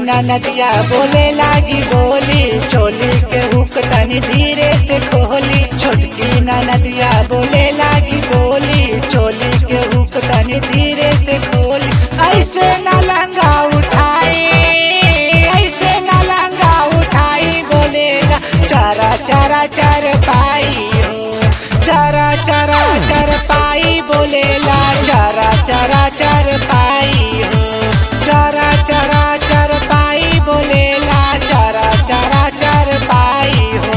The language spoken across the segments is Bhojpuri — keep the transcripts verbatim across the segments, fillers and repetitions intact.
ना नदिया बोले लागी बोली, चोली के हुक तनी धीरे से खोली। छोटकी ना नदिया बोले लागी बोली, चोली के हुक तनी धीरे से खोली। ऐसे ना लहंगा उठाई, ऐसे ना लहंगा उठाई, बोलेला चारा चारा चार पाई हो, चारा चारा चार पाई, बोलेला चारा चारा चार पाई हो, चारा चारा चार पाई, बोलेला चारा चारा चार पाई हो।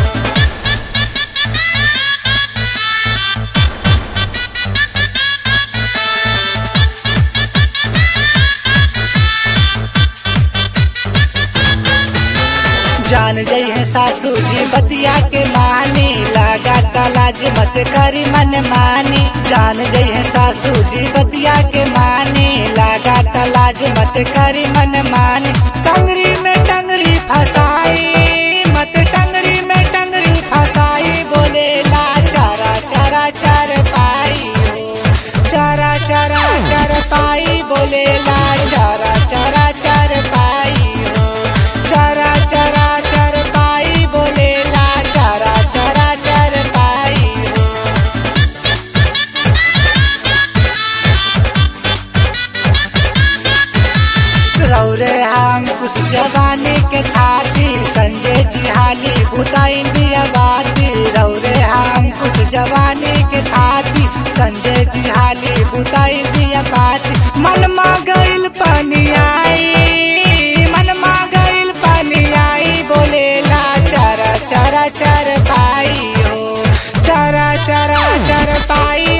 जान जई है सासू जी बतिया के मानी, लगा तलाज मत करी मन मानी। जान जई है सासू जी बतिया के मानी, लगा तलाज मत करी मन मानी। टंगरी में टंगरी फसाई, मत टंगरी में टंगरी फसाई, बोलेला चारा चारा चार पाई हो, चारा चारा चार पाई, बोलेला चारा चारा चार पाई हो, चारा चारा चार पाई, बोलेला चारा चारा चार पाई हो। रौरे हम कुछ जवानी के खाती, संजय जी हाली बुताई दिया बाती। रौरे हम कुछ जवानी के खाती, संजय जी हाली बुताई दिया बाती। मन मा गइल पानी आई, मन मा गइल पानी आई, बोलेला चारा चारा चार पाई हो, चारा चारा चार पाई,